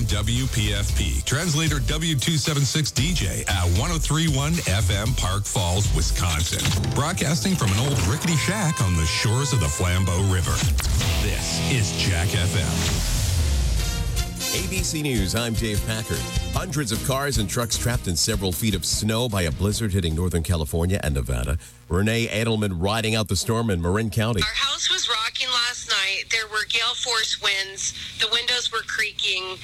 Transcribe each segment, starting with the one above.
FM WPFP. Translator W276 DJ at 1031 FM Park Falls, Wisconsin. Broadcasting from an old rickety shack on the shores of the Flambeau River. This is Jack FM. ABC News, I'm Dave Packard. Hundreds of cars and trucks trapped in several feet of snow by a blizzard hitting Northern California and Nevada. Renee Edelman riding out the storm in Marin County. Our house was rocking last night. There were gale force winds. The windows were creaking.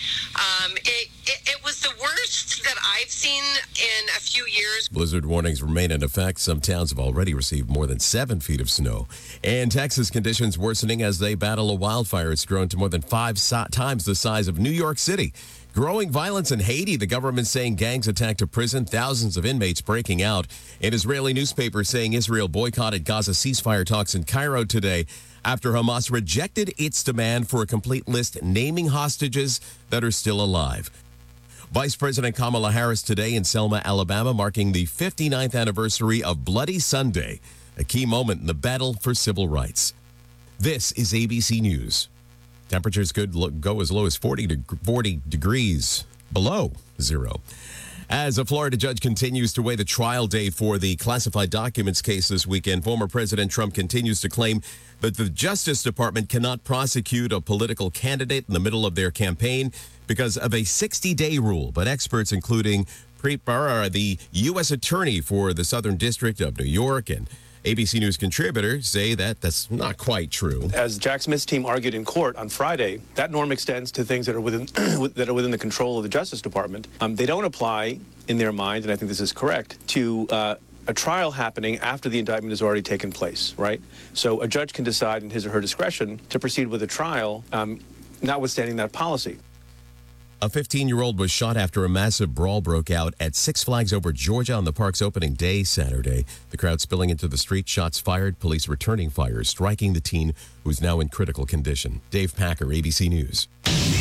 It was the worst that I've seen in a few years. Blizzard warnings remain in effect. Some towns have already received more than 7 feet of snow. In Texas, conditions worsening as they battle a wildfire. It's grown to more than 5 times the size of New York City. Growing violence in Haiti, the government saying gangs attacked a prison, thousands of inmates breaking out. An Israeli newspaper saying Israel boycotted Gaza ceasefire talks in Cairo today after Hamas rejected its demand for a complete list naming hostages that are still alive. Vice President Kamala Harris today in Selma, Alabama, marking the 59th anniversary of Bloody Sunday, a key moment in the battle for civil rights. This is ABC News. Temperatures could go as low as 40 degrees below zero. As a Florida judge continues to weigh the trial date for the classified documents case this weekend, former President Trump continues to claim that the Justice Department cannot prosecute a political candidate in the middle of their campaign because of a 60-day rule. But experts, including Preet Bharara, the U.S. Attorney for the Southern District of New York, and ABC News contributors say that that's not quite true. As Jack Smith's team argued in court on Friday, that norm extends to things that are within the control of the Justice Department. They don't apply in their mind, and I think this is correct, to a trial happening after the indictment has already taken place, right? So a judge can decide in his or her discretion to proceed with a trial, notwithstanding that policy. A 15-year-old was shot after a massive brawl broke out at Six Flags Over Georgia on the park's opening day Saturday. The crowd spilling into the street, shots fired, police returning fire, striking the teen, who's now in critical condition. Dave Packer, ABC News.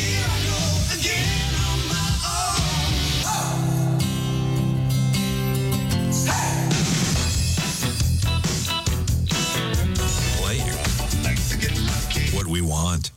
What we want.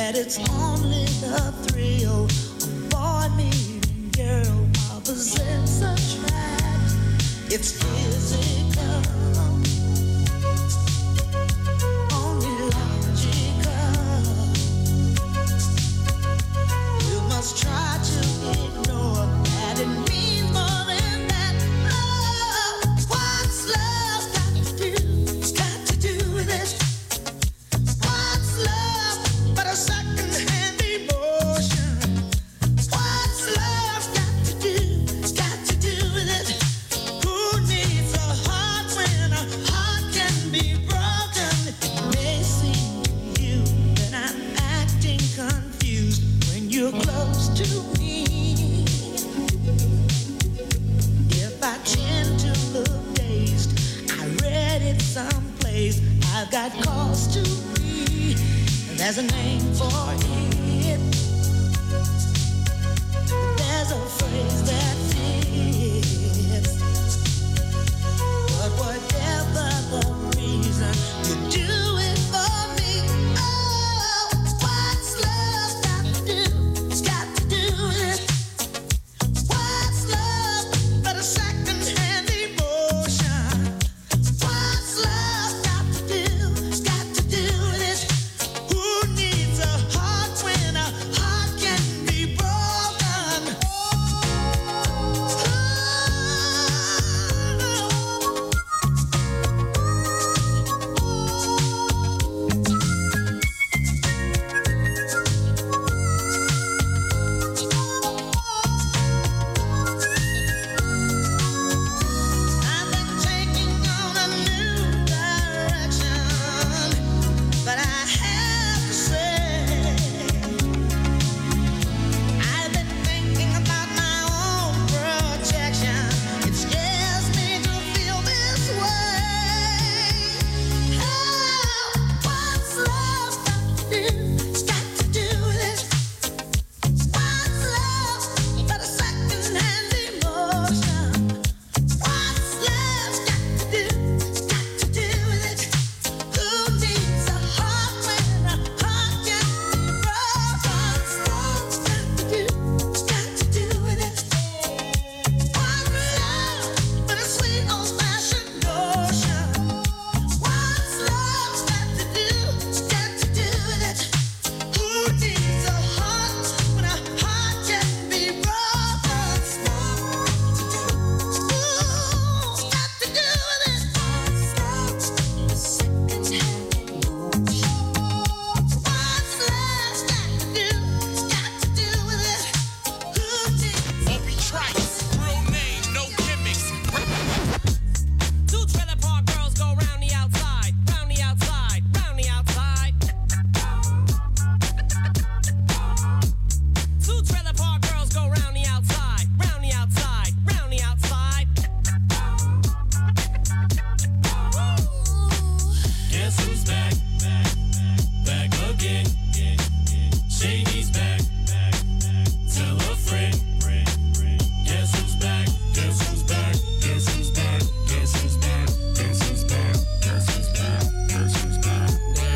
that it's only the thrill of boy meeting girl, opposites attract. It's physical, only logical. You must try to ignore that it means more than that. Oh, what's love got to do? It's got to do with it. What's love but a second-hand emotion? What's love got to do? It's got to do with it. Who needs a heart when a heart can be broken? It may seem to you that I'm acting confused when you're close to me. If I tend to look dazed, I read it someplace. I've got cause to be. There's a name for it. There's a phrase that fits. But whatever the reason, you do it for me. Oh, what's love got to do? It's got to do with it. What's love but a second-hand emotion? What's love got to do? It's got to do with it. Who needs a heart when a heart can be broken? I've been taking on a new direction, but I have to say, I've been thinking about my own protection. It scares me to feel this way. Oh, what's love got to do? It's got to do with it. What's love but a second-hand emotion? What's love got to do? It's got to do with it. Who needs a heart when a heart can be broken? What's love got to do? It's got to do with it. What's love but a sweet old-fashioned notion? What's love got to do? It's got to do with it. Who needs a heart when a heart can be broken? It's got to do with it. What's love? Second-hand emotion. What's love got to do? It's got to do with it. Who needs Opie Trice, real name, no gimmicks. Two trailer park girls go round the outside, round the outside, round the outside. Two trailer park girls go round the outside, round the outside, round the outside. Guess who's back? Back again. Shady's back. Tell a friend. Guess who's back? Guess who's back? Guess who's back? Guess who's back? Guess who's back? Guess who's back? Guess who's back?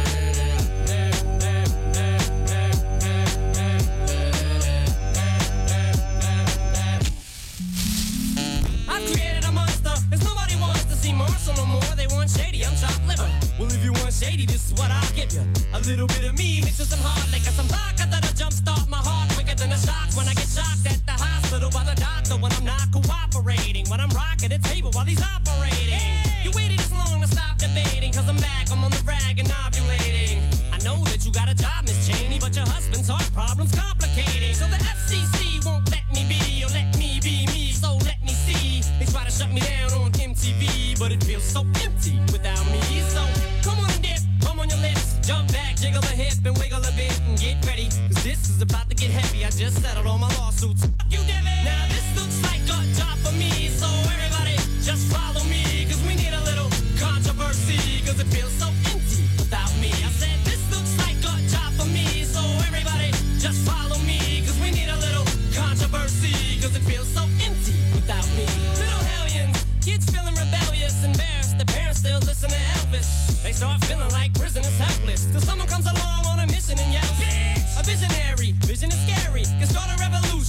I've created a monster, 'cause nobody wants to see Marshall no more. They want Shady, I'm chopped liver. Well, if you want Shady, this is what I'll give you. A little bit of me mixed with some hard liquor, some vodka that'll jumpstart my heart quicker than a shock when I get shocked at the hospital by the doctor when I'm not cooperating. When I'm rocking the table while he's operating. You waited this long to stop debating, 'cause I'm back, I'm on the rag and ovulating. I know that you got a job, Miss Cheney, but your husband's heart problem's complicating. So the FCC won't let me be, or let me be me, so let me see. They try to shut me down on MTV, but it feels so empty without me. So come on and dip, come on your lips, jump back, jiggle a hip and wiggle a bit and get ready, 'cause this is about to get heavy. I just settled all my lawsuits. Fuck you, Debbie. Now this looks like a job for me, so everybody just follow me, 'cause we need a little controversy, 'cause it feels so empty without me. I said this looks like a job for me, so everybody just follow me, 'cause we need a little controversy, 'cause it feels so empty without me. Little hellions, kids feeling rebellious, embarrassed, the parents still listen to Elvis. They start feeling like prisoners helpless, till someone comes along on a mission and yells, bitch!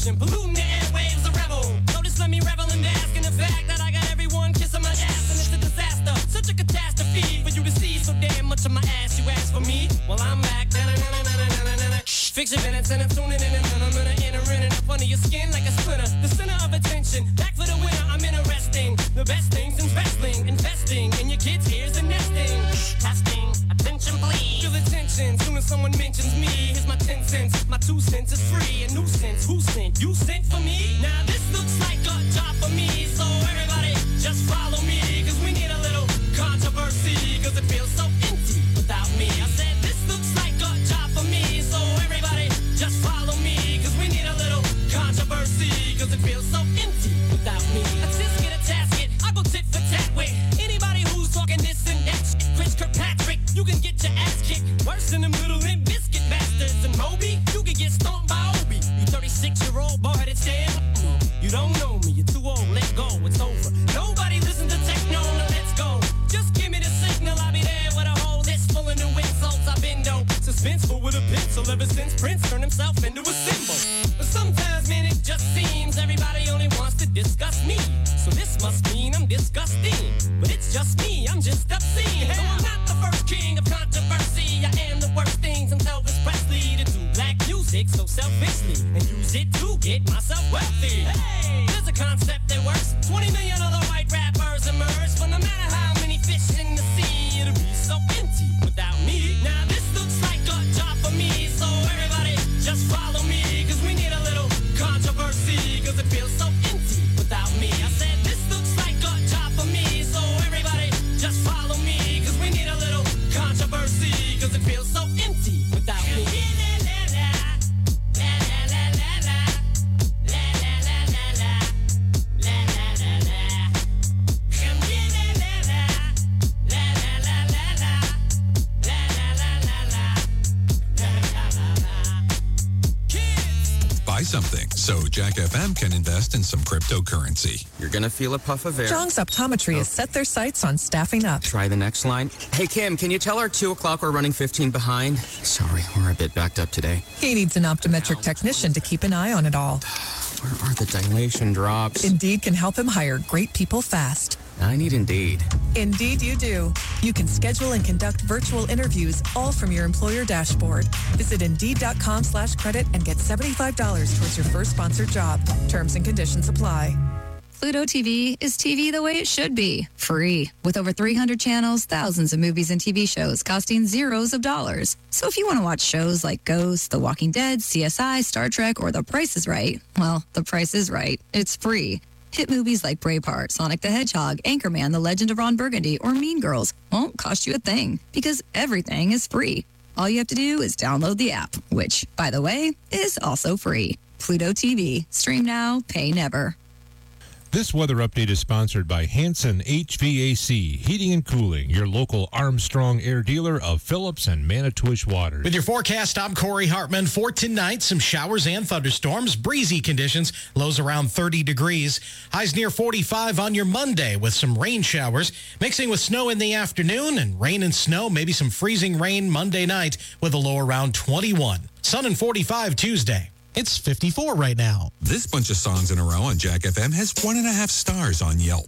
pollution, polluting the airwaves, a rebel. So just let me revel and bask in the fact that I got everyone kissing my ass, and it's a disaster, such a catastrophe for you to see so damn much of my ass. You ask for me, well I'm back. Fix your minutes and I'm tuning in and I'm gonna enter in and up under your skin like a splinter. The center of attention, back for the winner. I'm interesting. The best things in wrestling, investing in your kids' ears and nesting. Testing, attention please. Feel attention, soon as someone mentions me. Here's my 10 cents, my 2 cents is free. A nuisance, who sent? You sent for me? Now this looks like a job for me. So everybody just follow me, cause we need a little controversy, cause it feels so empty without me. I said this looks like a job for me. So everybody just follow me, cause we need a little controversy, cause it feels so empty without me. Let's just get a tasket, I go tit for tat with anybody who's talking this and that shit. Chris Kirkpatrick, you can get your ass kicked worse than them little Limp Biscuit bastards. And Moby, you can get stomped by Obi. You 36-year-old boy headed stand. You don't know me, you're too old, let go, it's over. Nobody listen to techno, no, let's go. Just give me the signal, I'll be there with a whole list full of new insults. I've been dope, suspenseful with a pencil ever since Prince turned himself into a symbol. But sometimes, man, it just seems everybody only wants to discuss me. So this must mean I'm disgusting. But it's just me, I'm just obscene. So I'm not the first king of controversy. I am the worst things in Elvis Presley to do black music so selfishly and use it to get myself wealthy. Hey, there's a concept that works. 20 million other white rappers emerge, but no matter how many fish in the sea, it'll be so empty without me. Now this looks like a job for me, so everybody just follow me, cause we need a little controversy, cause it feels so empty without me. I said this looks like a job for me, so everybody just follow me, cause we need a little controversy, cause it feels so empty without me. Buy something so Jack FM can invest in some cryptocurrency. You're going to feel a puff of air. Jong's Optometry has set their sights on staffing up. Try the next line. Hey, Kim, can you tell our 2 o'clock we're running 15 behind? Sorry, we're a bit backed up today. He needs an optometric technician to keep an eye on it all. Where are the dilation drops? Indeed can help him hire great people fast. I need Indeed. Indeed you do. You can schedule and conduct virtual interviews all from your employer dashboard. Visit Indeed.com/credit and get $75 towards your first sponsored job. Terms and conditions apply. Pluto TV is TV the way it should be. Free. With over 300 channels, thousands of movies and TV shows costing zeros of dollars. So if you want to watch shows like Ghost, The Walking Dead, CSI, Star Trek, or The Price is Right, well, The Price is Right. It's free. Hit movies like Braveheart, Sonic the Hedgehog, Anchorman, The Legend of Ron Burgundy, or Mean Girls won't cost you a thing because everything is free. All you have to do is download the app, which, by the way, is also free. Pluto TV. Stream now, pay never. This weather update is sponsored by Hanson HVAC, Heating and Cooling, your local Armstrong air dealer of Phillips and Manitowish Waters. With your forecast, I'm Corey Hartman. For tonight, some showers and thunderstorms, breezy conditions, lows around 30 degrees. Highs near 45 on your Monday with some rain showers, mixing with snow in the afternoon and rain and snow, maybe some freezing rain Monday night with a low around 21. Sun and 45 Tuesday. It's 54 right now. This bunch of songs in a row on Jack FM has 1.5 stars on Yelp.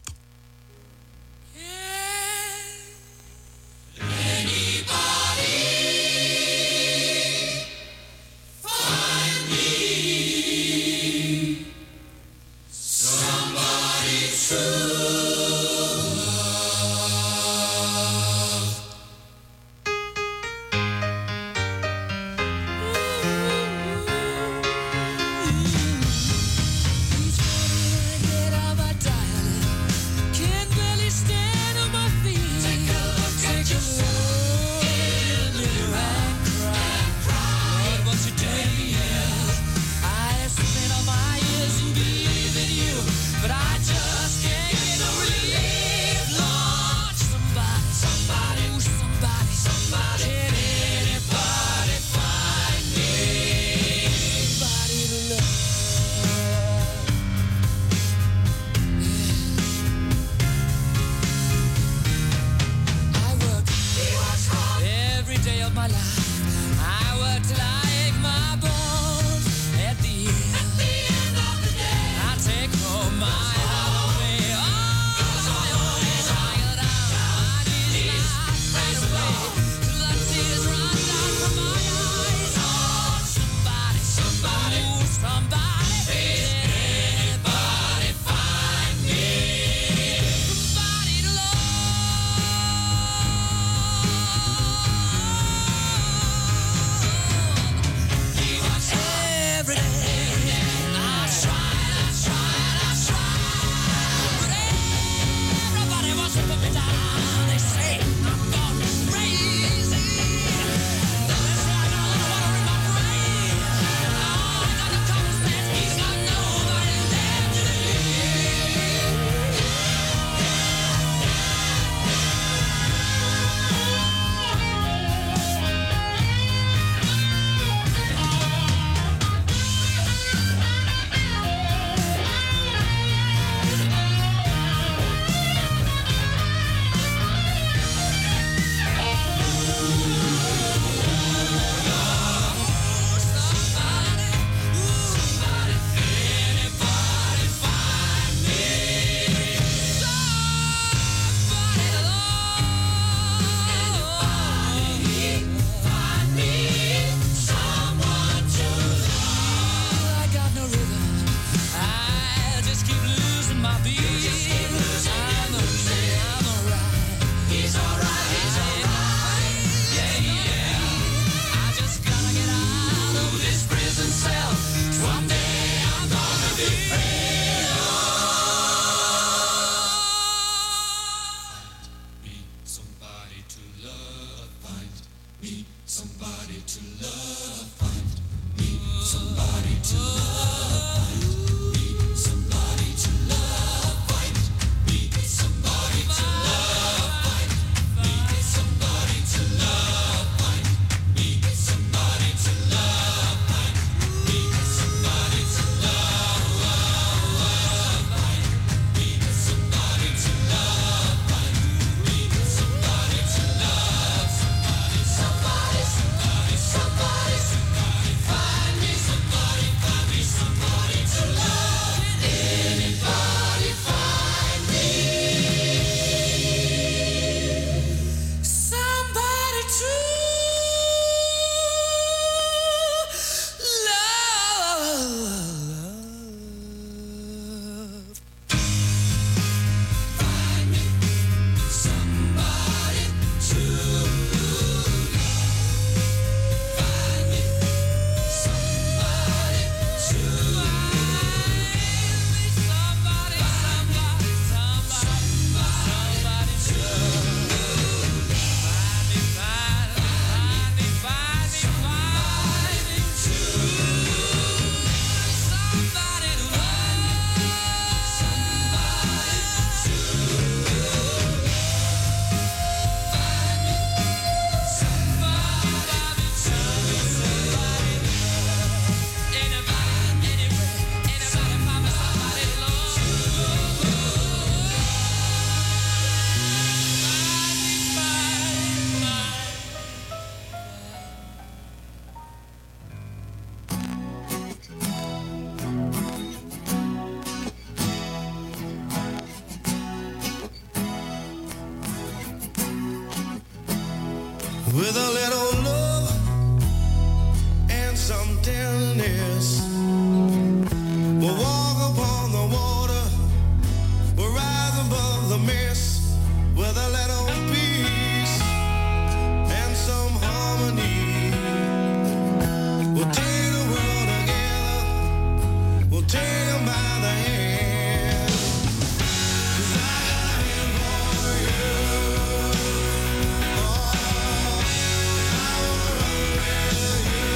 with a little love and some tenderness. We'll walk upon the water, we'll rise above the mist with a little peace and some harmony. We'll take the world together, we'll take them by the hand. 'Cause I got a hand for you. Oh, I wanna run with you.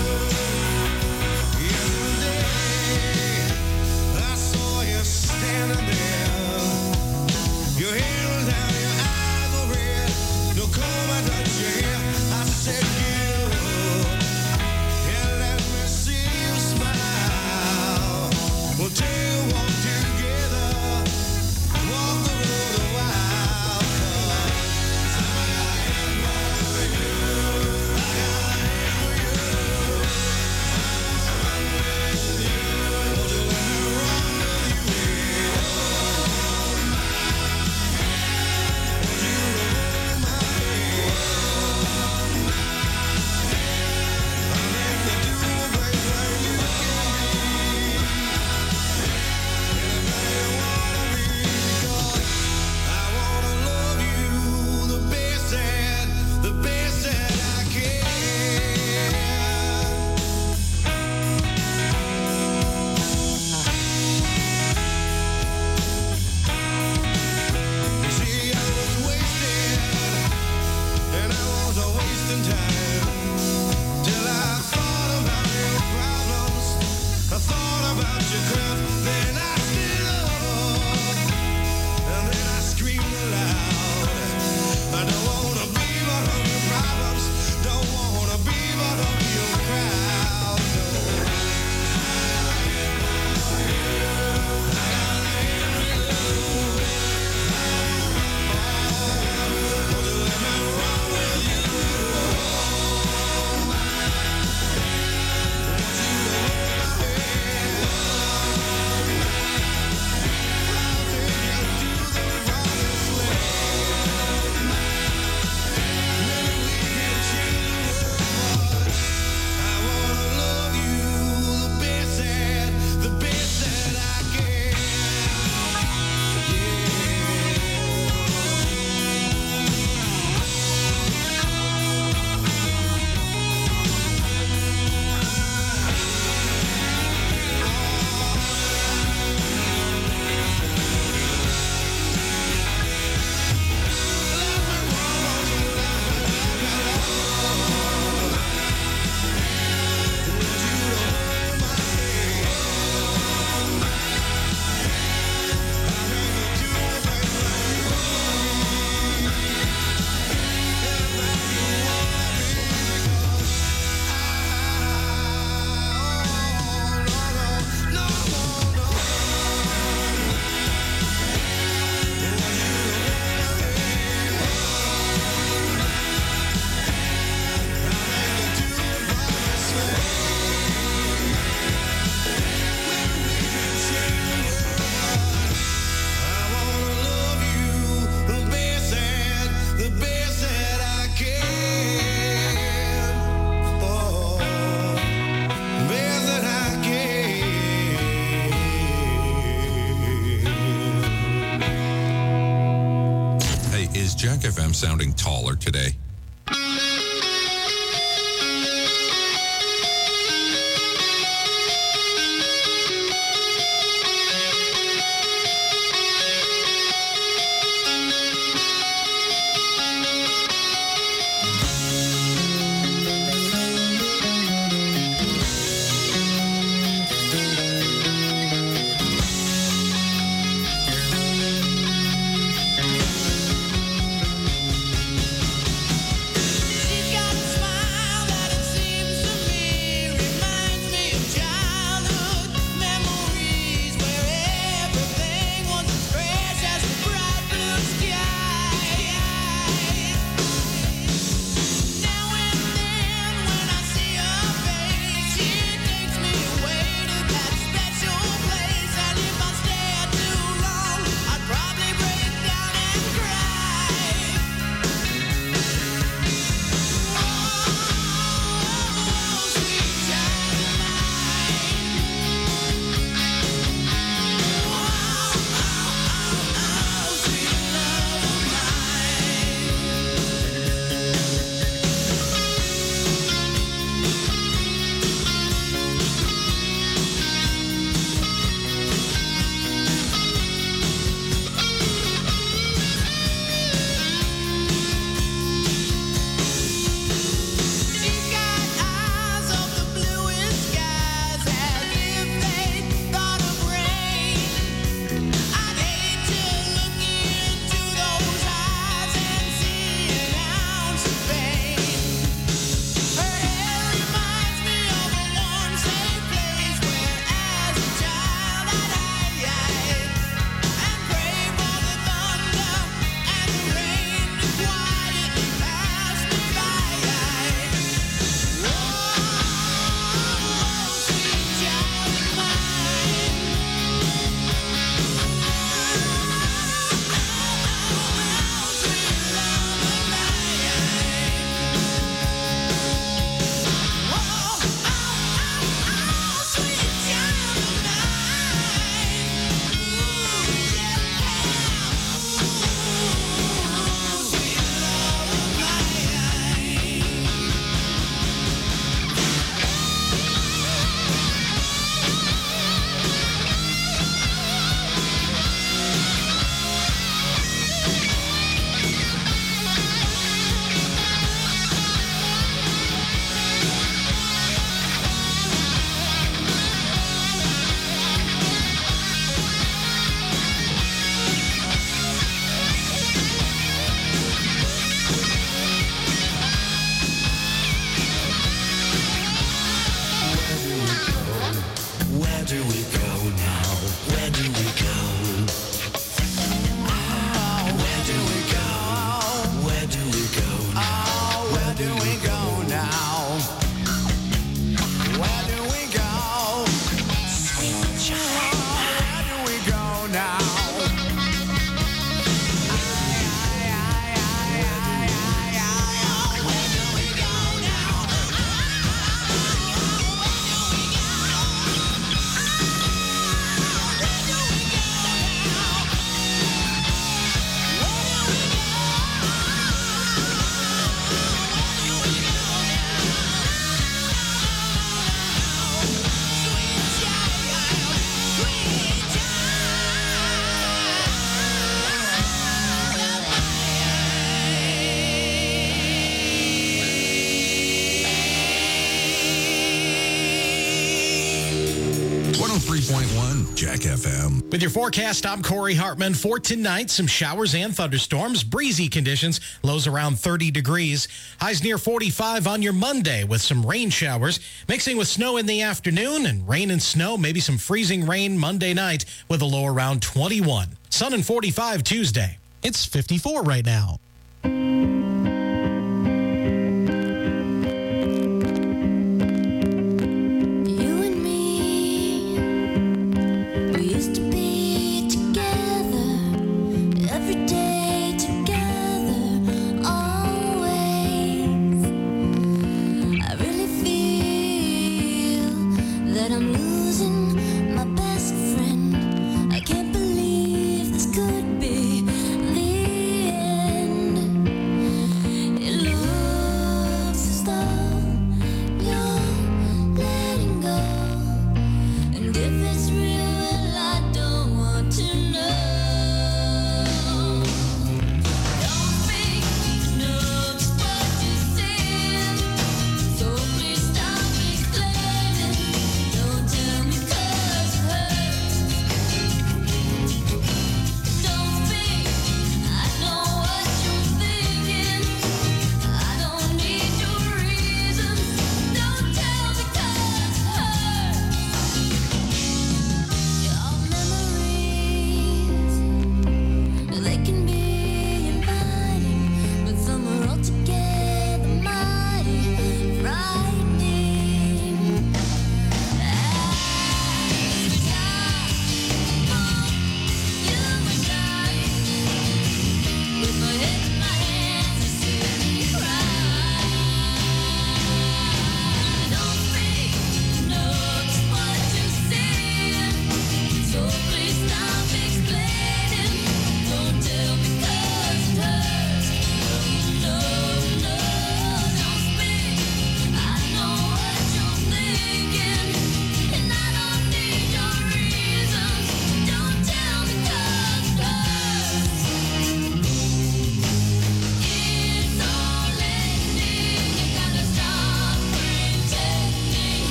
Yesterday, I saw you standing there. Your hair was down, your eyes were red. No comb, I touched your hair. I said, you, and let me see you smile. We'll take a walk together, walk the road a while. 'Cause I got a hand for you. I got a hand for you. I wanna run with you. Won't you let me run with you? Hold my hand. Won't you hold my hand? I make you do a place where you can I wanna love you the best that I can. You see, I was wasted, and I was wasting time till I thought about your problems. I thought about your craft, then I stood up. And then I screamed aloud. I don't wanna be one of your problems. Don't wanna be one of your crowd. No. I got a hand for you. I got a hand for you. Won't you let me run with you? Hold my hand. Want you to hold my hand. I'll take you to the promised land. Maybe we can change the world. I wanna love you the best that I can. The best that I can. Oh, best that I can. Hey, is Jack FM sounding taller today? 103.1 Jack FM. With your forecast, I'm Corey Hartman. For tonight, some showers and thunderstorms, breezy conditions, lows around 30 degrees. Highs near 45 on your Monday with some rain showers, mixing with snow in the afternoon and rain and snow, maybe some freezing rain Monday night with a low around 21. Sun and 45 Tuesday. It's 54 right now. Don't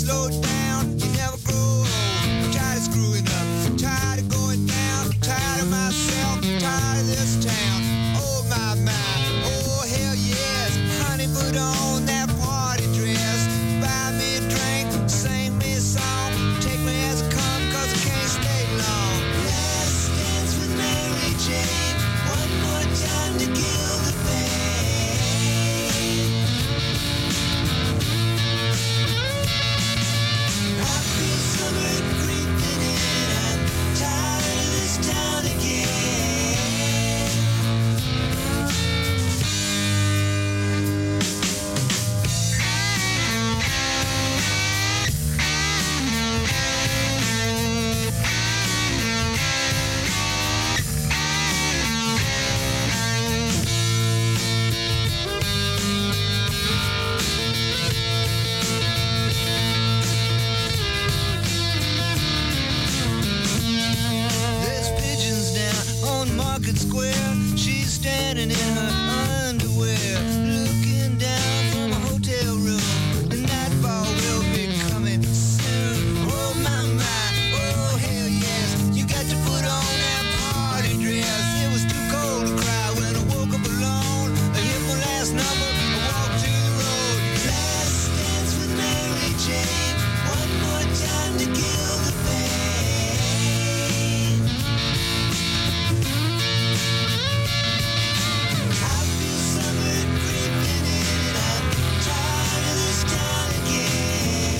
slow down, you never grow old. I'm tired of screwing up, tired of going down, tired of myself, tired of this town. Oh my, oh hell yes. Honey, put on that party dress. Buy me a drink, sing me a song. Take me as I come, cause I can't stay long. Last dance with Mary Jane. One more time to kill the pain. I feel summer creeping in. I'm tired of this town again. There's pigeons down on Market Square. She's standing in her underwear, looking down from a hotel room. The nightfall will be coming soon. Oh my, oh hell yes. You got to put on that party dress. It was too cold to cry when I woke up alone. I hit my last number, I walked to the road. Last dance with Mary Jane. One more time to kill the pain. I feel summer creeping in, and I'm tired of this town again.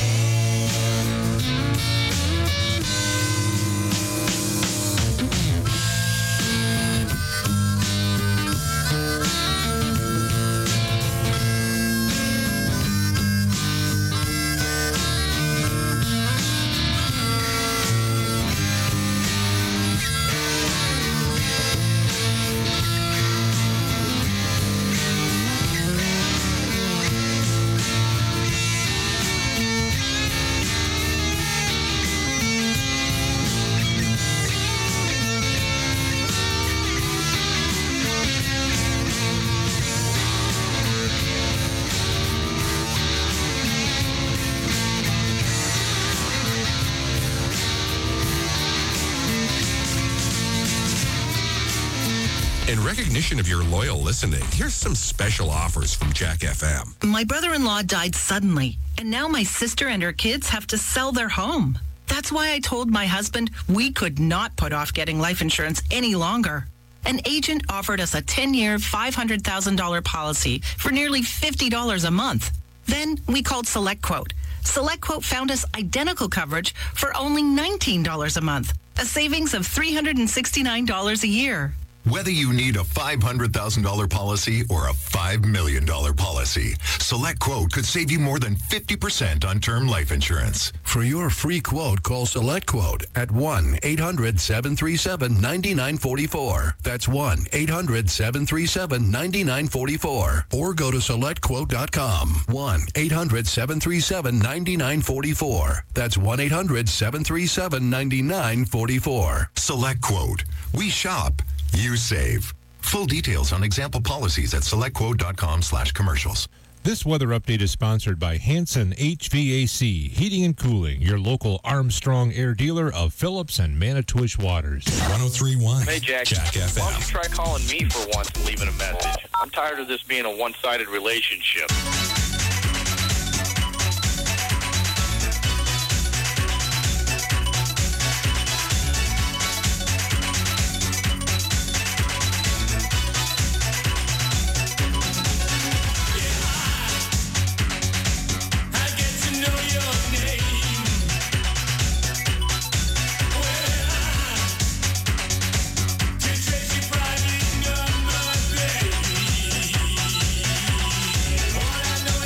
In recognition of your loyal listening, here's some special offers from Jack FM. My brother-in-law died suddenly, and now my sister and her kids have to sell their home. That's why I told my husband we could not put off getting life insurance any longer. An agent offered us a 10-year, $500,000 policy for nearly $50 a month. Then we called SelectQuote. SelectQuote found us identical coverage for only $19 a month, a savings of $369 a year. Whether you need a $500,000 policy or a $5 million policy, SelectQuote could save you more than 50% on term life insurance. For your free quote, call SelectQuote at 1-800-737-9944. That's 1-800-737-9944. Or go to SelectQuote.com. 1-800-737-9944. That's 1-800-737-9944. SelectQuote. We shop. You save. Full details on example policies at selectquote.com/commercials. This weather update is sponsored by Hanson HVAC, Heating and Cooling, your local Armstrong air dealer of Phillips and Manitowish Waters. 103.1 Hey, Jack. Jack FM. Why don't you try calling me for once and leaving a message? I'm tired of this being a one-sided relationship. All I know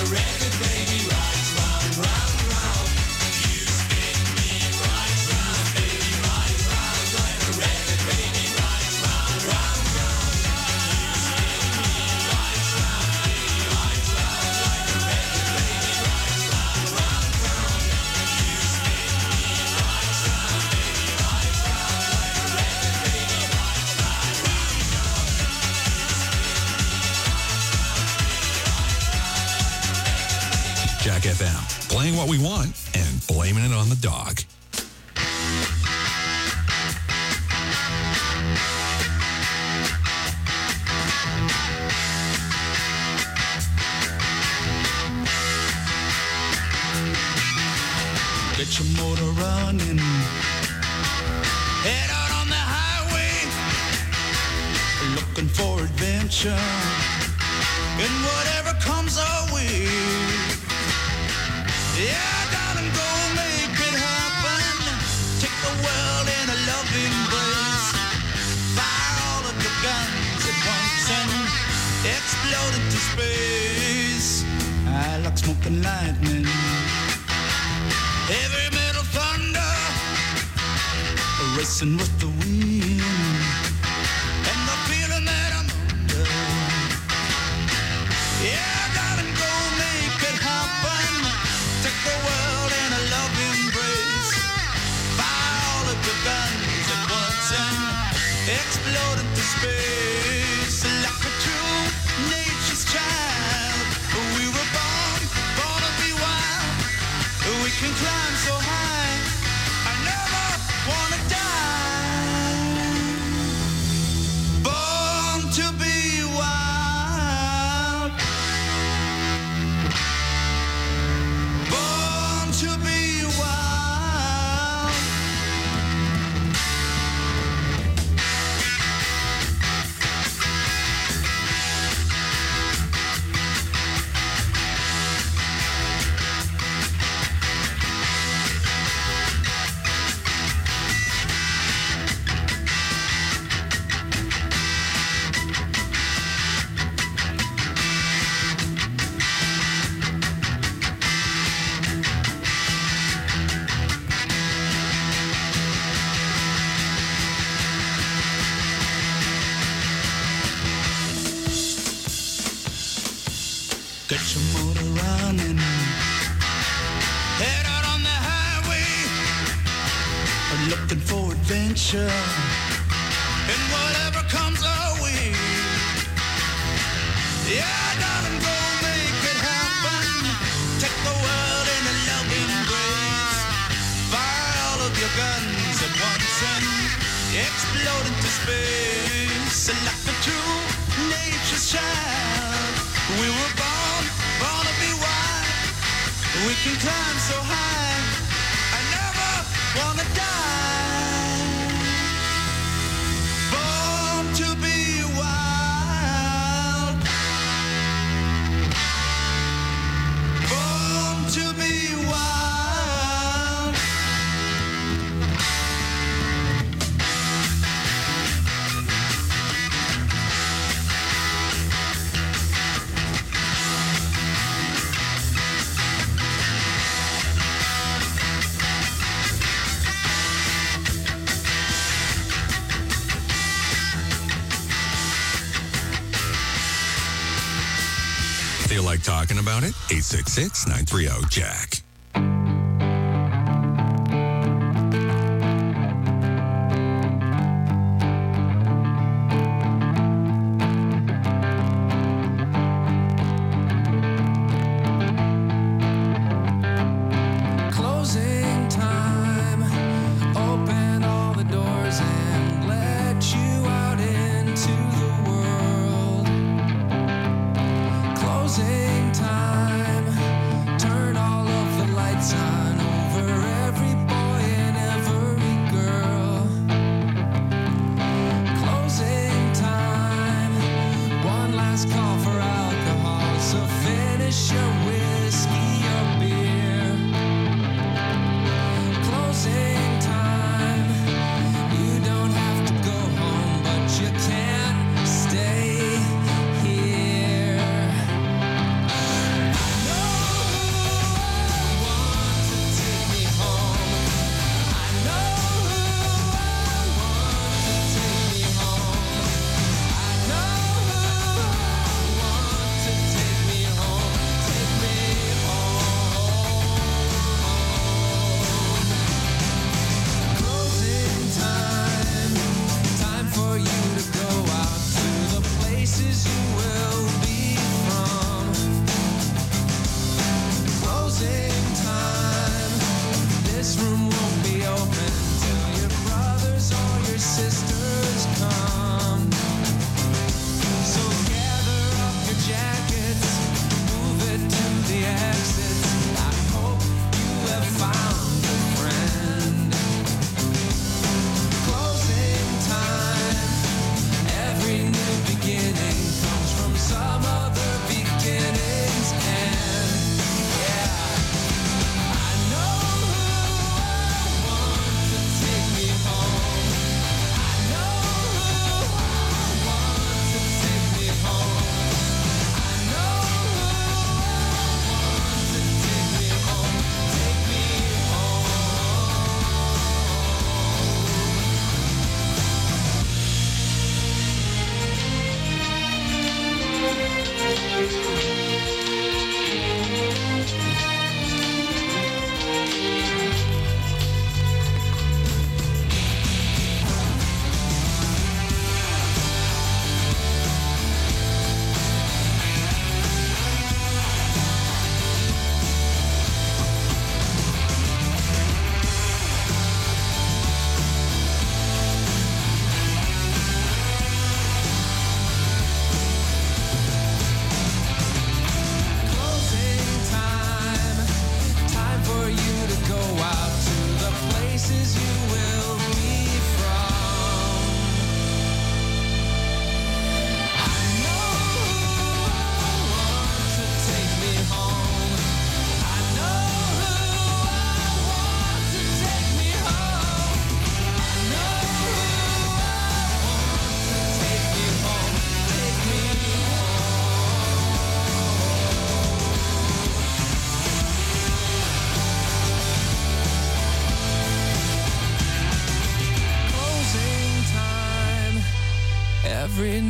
Jack FM, playing what we want and blaming it on the dog. Get your motor running. Head out on the highway. Looking for adventure. And whatever comes our way. Yeah, darling, go make it happen. Take the world in a loving embrace. Fire all of your guns at once and explode into space. I like smoking lightning. Heavy metal thunder, racing with the wind, and the feeling that I'm under. Yeah, darling, go make it happen. Take the world in a loving embrace. Fire all of your guns at once and explode into space. Like a true nature's child, we were born to be wild. We can climb so high, I never wanna die. Born to be wild. Born to be wild. Get your motor running. Head out on the highway. Looking for adventure. And whatever comes our way. Yeah, darling, go make it happen. Take the world in a loving embrace. Fire all of your guns at once and explode into space. Like a true nature's child. We were born to be wild. We can climb so high. I never wanna die. Born to be wild. Born to be wild. Feel like talking about it? 866-930-JACK. Closing time. Open all the doors and let you out into the world. Closing time. Turn all of the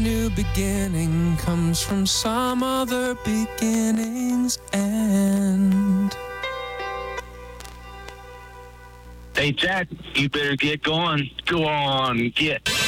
new beginning comes from some other beginning's end. Hey, Jack, you better get going. Go on, get.